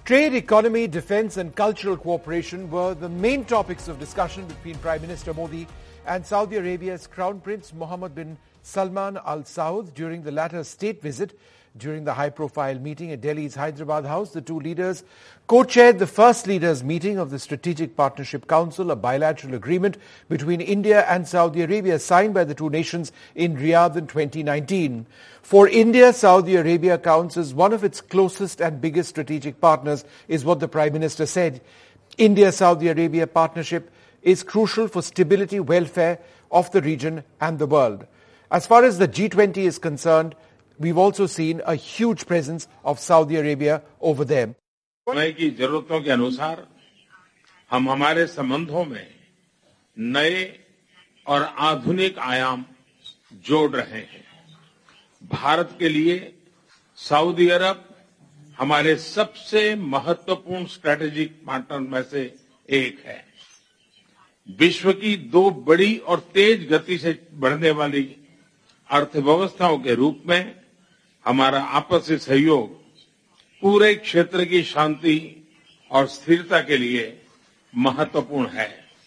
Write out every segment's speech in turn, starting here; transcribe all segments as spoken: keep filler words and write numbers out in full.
Trade, economy, defence and cultural cooperation were the main topics of discussion between Prime Minister Modi and Saudi Arabia's Crown Prince Mohammed bin Salman Al Saud during the latter's state visit. During the high-profile meeting at Delhi's Hyderabad House, the two leaders co-chaired the first leaders' meeting of the Strategic Partnership Council, a bilateral agreement between India and Saudi Arabia signed by the two nations in Riyadh in twenty nineteen. For India, Saudi Arabia counts as one of its closest and biggest strategic partners, is what the Prime Minister said. India-Saudi Arabia partnership is crucial for stability, welfare of the region and the world. As far as the G twenty is concerned, we've also seen a huge presence of Saudi Arabia over there. समय की जरूरतों के अनुसार हम हमारे संबंधों में नए और आधुनिक आयाम जोड़ रहे हैं। भारत के लिए सऊदी अरब हमारे सबसे महत्वपूर्ण स्ट्रेटेजिक पार्टनर में से एक है। विश्व की दो बड़ी और तेज गति से बढ़ने वाली अर्थव्यवस्थाओं के रूप में हमारा आपसी सहयोग पूरे क्षेत्र की शांति और स्थिरता के लिए महत्वपूर्ण है।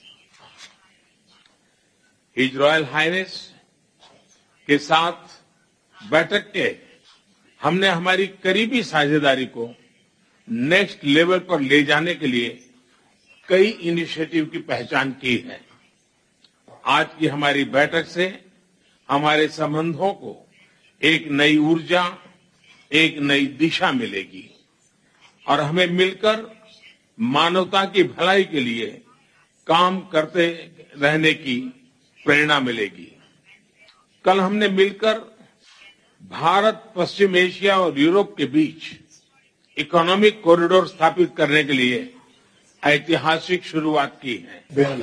हिज रॉयल हाइनेस के साथ बैठक के हमने हमारी करीबी साझेदारी को नेक्स्ट लेवल पर ले जाने के लिए कई इनिशिएटिव की पहचान की है। आज की हमारी बैठक से हमारे संबंधों को एक नई ऊर्जा, एक नई दिशा मिलेगी और हमें मिलकर मानवता की भलाई के लिए काम करते रहने की प्रेरणा मिलेगी। कल हमने मिलकर भारत, पश्चिम एशिया और यूरोप के बीच इकोनॉमिक कॉरिडोर स्थापित करने के लिए ऐतिहासिक शुरुआत की है।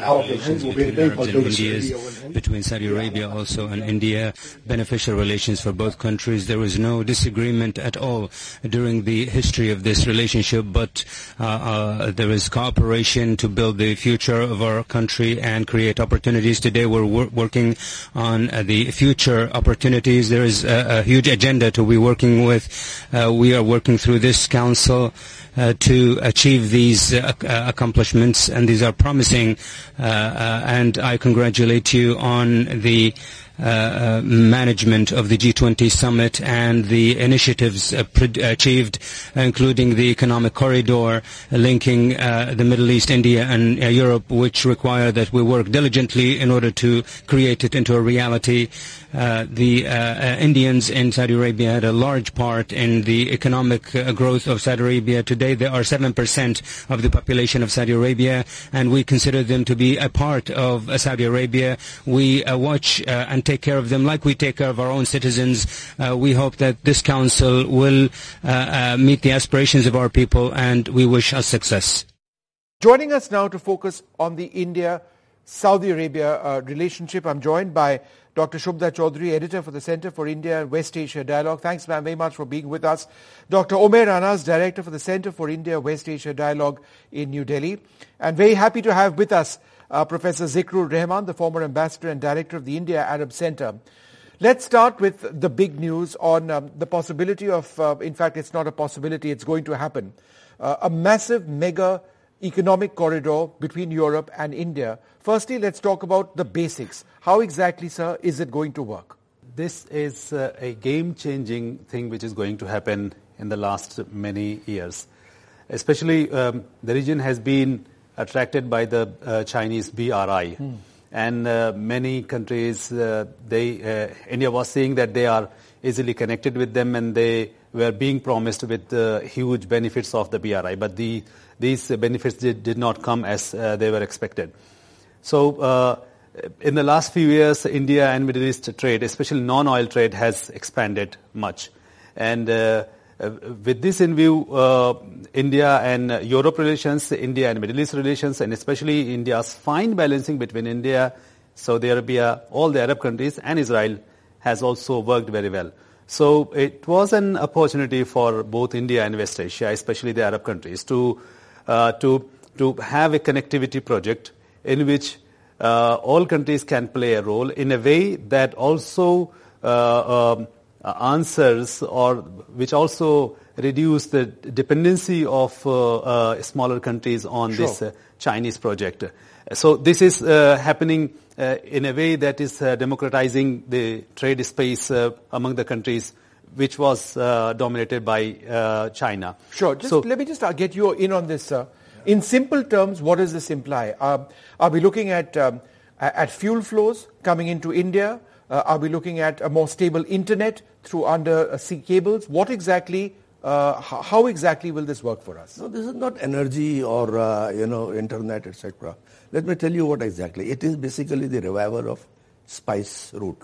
Between Saudi Arabia also and India, beneficial relations for both countries. There was no disagreement at all during the history of this relationship, but uh, uh, there is cooperation to build the future of our country and create opportunities. Today we're wor working on uh, the future opportunities. There is a, a huge agenda to be working with. Uh, we are working through this council Uh, to achieve these uh, uh, accomplishments, and these are promising, uh, uh, and I congratulate you on the uh, uh, management of the G twenty summit and the initiatives uh, achieved, including the economic corridor linking uh, the Middle East, India and uh, Europe, which require that we work diligently in order to create it into a reality. Uh, the uh, uh, Indians in Saudi Arabia had a large part in the economic uh, growth of Saudi Arabia. Today they are seven percent of the population of Saudi Arabia, and we consider them to be a part of uh, Saudi Arabia. We uh, watch uh, and take care of them like we take care of our own citizens. Uh, we hope that this council will uh, uh, meet the aspirations of our people, and we wish us success. Joining us now to focus on the India-Saudi Arabia uh, relationship, I'm joined by Doctor Shubhda Chaudhary, editor for the Center for India and West Asia Dialogue. Thanks, ma'am, very much for being with us. Doctor Omer Anas, director for the Center for India West Asia Dialogue in New Delhi. And very happy to have with us uh, Professor Zikrur Rehman, the former ambassador and director of the India Arab Center. Let's start with the big news on um, the possibility of, uh, in fact, it's not a possibility, it's going to happen, uh, a massive mega economic corridor between Europe and India. Firstly, let's talk about the basics. How exactly, sir, is it going to work? This is uh, a game-changing thing which is going to happen in the last many years. Especially um, the region has been attracted by the uh, Chinese B R I. Hmm. And uh, many countries, uh, they, uh, India was saying that they are easily connected with them and they were being promised with uh, huge benefits of the B R I. But the, these benefits did, did not come as uh, they were expected. So uh, in the last few years, India and Middle East trade, especially non-oil trade, has expanded much. And uh, with this in view, uh, India and Europe relations, India and Middle East relations, and especially India's fine balancing between India, Saudi Arabia, all the Arab countries, and Israel has also worked very well. So it was an opportunity for both India and West Asia, especially the Arab countries, to uh, to to have a connectivity project in which uh, all countries can play a role in a way that also uh, um, answers or which also reduce the dependency of uh, uh, smaller countries on Sure. this uh, Chinese project. So this is uh, happening uh, in a way that is uh, democratizing the trade space uh, among the countries which was uh, dominated by uh, China. Sure. Just so, let me just uh, get you in on this, sir. In simple terms, what does this imply? Uh, are we looking at um, at fuel flows coming into India? Uh, are we looking at a more stable internet through undersea cables? What exactly, uh, how, how exactly will this work for us? No, this is not energy or, uh, you know, internet, et cetera. Let me tell you what exactly. It is basically the revival of spice route.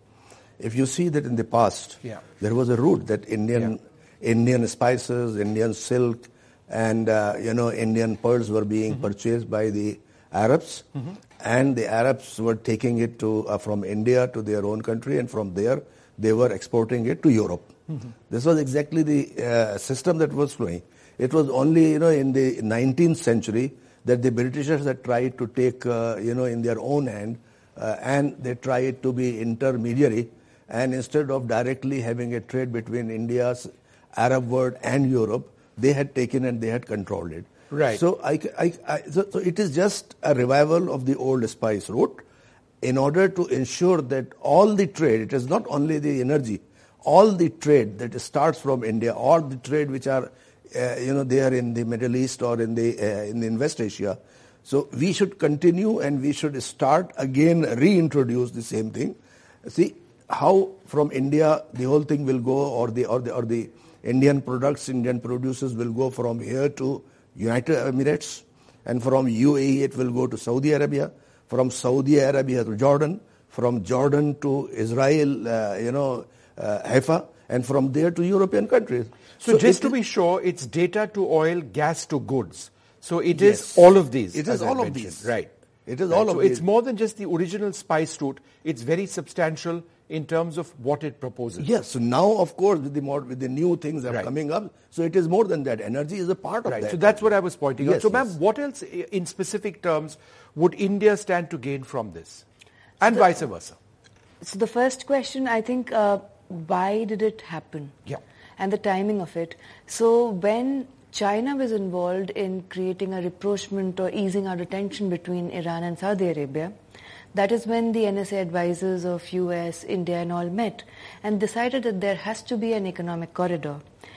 If you see that in the past, yeah. there was a route that Indian yeah. Indian spices, Indian silk, and, uh, you know, Indian pearls were being mm-hmm. purchased by the Arabs, mm-hmm. and the Arabs were taking it to uh, from India to their own country, and from there they were exporting it to Europe. Mm-hmm. This was exactly the uh, system that was flowing. It was only, you know, in the nineteenth century that the Britishers had tried to take, uh, you know, in their own hand, uh, and they tried to be intermediary, and instead of directly having a trade between India's Arab world and Europe, they had taken and they had controlled it. Right. So, I, I, I, so, so it is just a revival of the old spice route in order to ensure that all the trade, it is not only the energy, all the trade that starts from India, all the trade which are, uh, you know, there in the Middle East or in the uh, in the West Asia. So we should continue and we should start again, reintroduce the same thing. See how from India the whole thing will go, or the or the or the Indian products, Indian producers will go from here to United Emirates, and from U A E it will go to Saudi Arabia, from Saudi Arabia to Jordan, from Jordan to Israel, uh, you know, uh, Haifa, and from there to European countries. So, so just to be sure, it's data to oil, gas to goods. So it yes. is all of these. It is all of these. Right. It is right. all so of these. It's more than just the original spice route. It's very substantial in terms of what it proposes. Yes. So now, of course, with the more, with the new things that are right. coming up, so it is more than that. Energy is a part of right. that. So that's what I was pointing yes, out. So, yes. ma'am, what else, in specific terms, would India stand to gain from this, and so the, vice versa? So the first question, I think, uh, why did it happen? Yeah. And the timing of it. So when China was involved in creating a rapprochement or easing out the tension between Iran and Saudi Arabia, that is when the N S A advisors of U S, India and all met and decided that there has to be an economic corridor,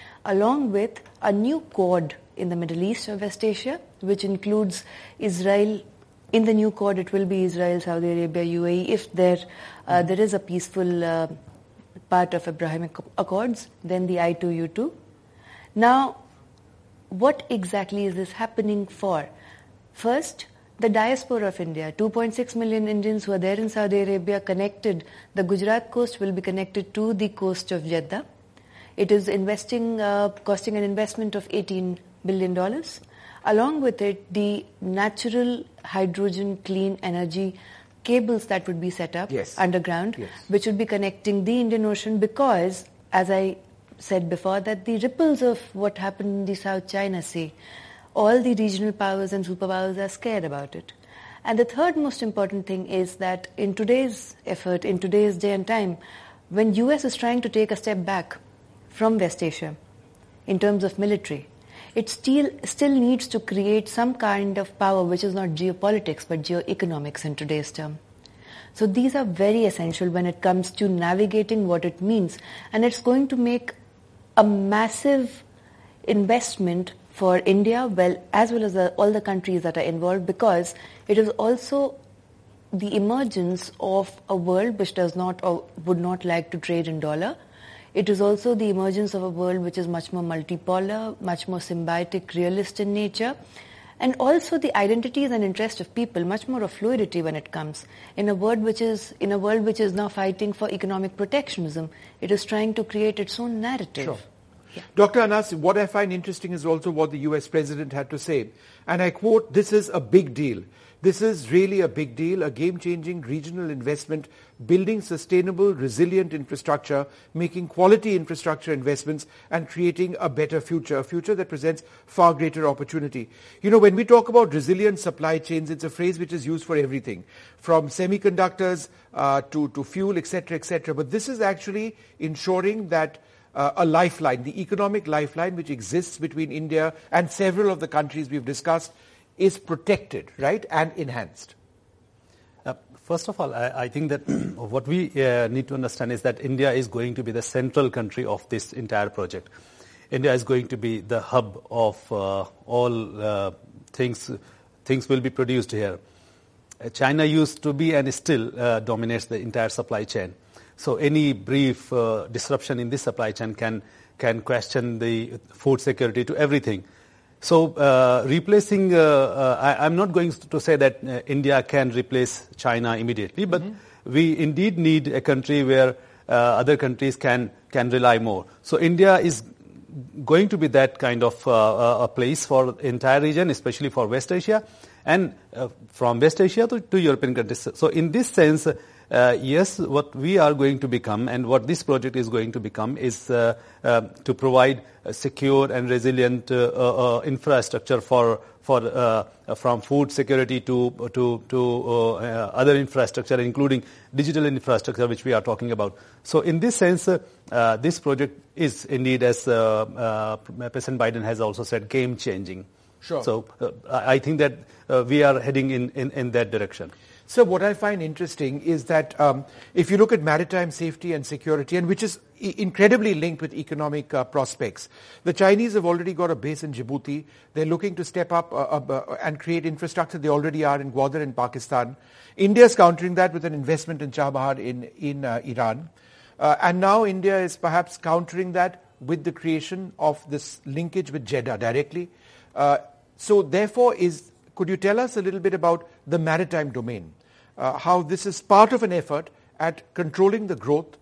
along with a new Quad in the Middle East or West Asia, which includes Israel. In the new Quad, it will be Israel, Saudi Arabia, U A E, if there uh, there is a peaceful uh, part of Abrahamic Accords, then the I two U two. Now, what exactly is this happening for? First, the diaspora of India, two point six million Indians who are there in Saudi Arabia, connected. The Gujarat coast will be connected to the coast of Jeddah. It is investing, uh, costing an investment of eighteen billion dollars. Along with it, the natural hydrogen clean energy cables that would be set up yes. underground, yes. which would be connecting the Indian Ocean, because, as I said before, that the ripples of what happened in the South China Sea, all the regional powers and superpowers are scared about it. And the third most important thing is that in today's effort, in today's day and time, when U S is trying to take a step back from West Asia in terms of military, it still still needs to create some kind of power which is not geopolitics but geoeconomics in today's term. So these are very essential when it comes to navigating what it means, and it's going to make a massive investment for India, well, as well as the, all the countries that are involved, because it is also the emergence of a world which does not or would not like to trade in dollar. It is also the emergence of a world which is much more multipolar, much more symbiotic, realist in nature, and also the identities and interests of people, much more of fluidity when it comes. In a world which is in a world which is now fighting for economic protectionism, it is trying to create its own narrative. Sure. Yeah. Doctor Anas, what I find interesting is also what the U S President had to say. And I quote, "This is a big deal. This is really a big deal, a game-changing regional investment, building sustainable, resilient infrastructure, making quality infrastructure investments, and creating a better future, a future that presents far greater opportunity." You know, when we talk about resilient supply chains, it's a phrase which is used for everything, from semiconductors uh, to, to fuel, et cetera, et cetera. But this is actually ensuring that uh, a lifeline, the economic lifeline which exists between India and several of the countries we've discussed is protected, right, and enhanced? Uh, first of all, I, I think that what we uh, need to understand is that India is going to be the central country of this entire project. India is going to be the hub of uh, all uh, things. Things will be produced here. Uh, China used to be and still uh, dominates the entire supply chain. So any brief uh, disruption in this supply chain can can question the food security to everything. So uh, replacing, uh, uh, I, I'm not going to say that uh, India can replace China immediately, but mm-hmm. we indeed need a country where uh, other countries can can rely more. So India is going to be that kind of uh, a place for the entire region, especially for West Asia, and uh, from West Asia to, to European countries. So in this sense, uh, yes, what we are going to become and what this project is going to become is uh, uh, to provide a secure and resilient uh, uh, infrastructure for for uh, from food security to to to uh, uh, other infrastructure, including digital infrastructure, which we are talking about. So in this sense, uh, uh, this project is indeed, as uh, uh, President Biden has also said, game-changing. Sure. So uh, I think that uh, we are heading in, in, in that direction. So what I find interesting is that um, if you look at maritime safety and security, and which is I- incredibly linked with economic uh, prospects, the Chinese have already got a base in Djibouti. They're looking to step up uh, uh, and create infrastructure. They already are in Gwadar in Pakistan. India's countering that with an investment in Chabahar in, in uh, Iran. Uh, and now India is perhaps countering that with the creation of this linkage with Jeddah directly. Uh, so therefore, is could you tell us a little bit about the maritime domain? Uh, how this is part of an effort at controlling the growth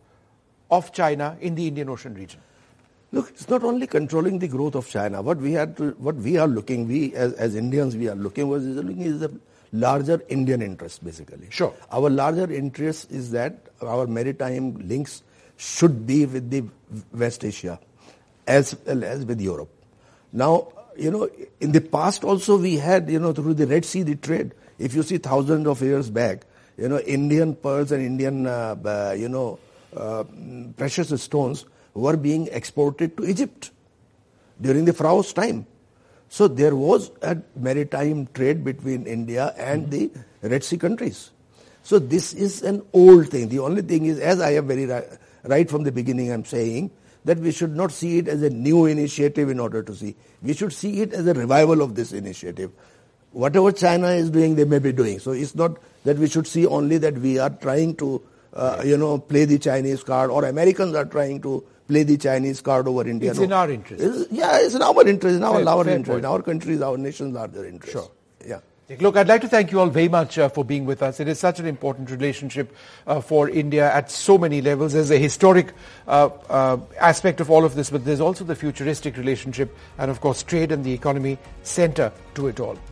of China in the Indian Ocean region? Look, it's not only controlling the growth of China. What we had to, what we are looking, we as, as Indians, we are looking was is looking is the larger Indian interest, basically. Sure. Our larger interest is that our maritime links should be with the West Asia, as well as with Europe. Now, you know, in the past also we had, you know, through the Red Sea, the trade. If you see thousands of years back, you know, Indian pearls and Indian, uh, uh, you know, uh, precious stones were being exported to Egypt during the Pharaoh's time. So there was a maritime trade between India and the Red Sea countries. So this is an old thing. The only thing is, as I am very right, right from the beginning, I'm saying that we should not see it as a new initiative in order to see. We should see it as a revival of this initiative. Whatever China is doing, they may be doing. So it's not that we should see only that we are trying to, uh, you know, play the Chinese card, or Americans are trying to play the Chinese card over India. It's no. in our interest. It's, yeah, it's in our interest, in our, Fair, our fair interest, point. in our countries, our nations are their interest. Sure. Yeah. Look, I'd like to thank you all very much uh, for being with us. It is such an important relationship uh, for India at so many levels. There's a historic uh, uh, aspect of all of this, but there's also the futuristic relationship and, of course, trade and the economy center to it all.